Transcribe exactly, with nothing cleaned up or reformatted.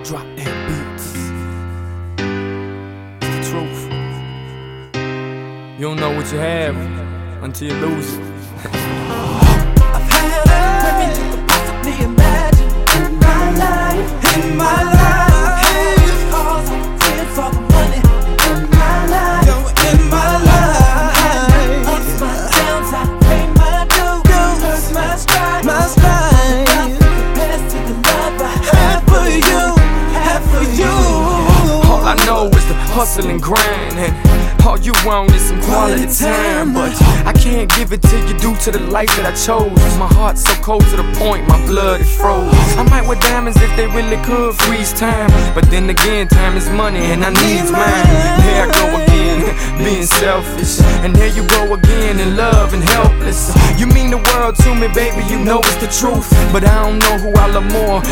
Drop that beats. It's the truth. You don't know what you have until you lose it. I've had everything you could possibly imagine in my life, in my life. Hey, cars, tears, all the money in my life, yo, in my life. Ups, my downs, I pay my dues, earn my stride, my stride. Compares to the love I have for you, have for you. All I know is the hustle and grind, and all you want is some quality time. But I can't give it to you due to the life that I chose. My heart's so cold to the point my blood is froze. I might wear diamonds if they really could freeze time, but then again, time is money and I need mine. Here I go again, being selfish, and here you go again in love and helpless. You mean the world to me, baby, you know it's the truth, but I don't know who I love more,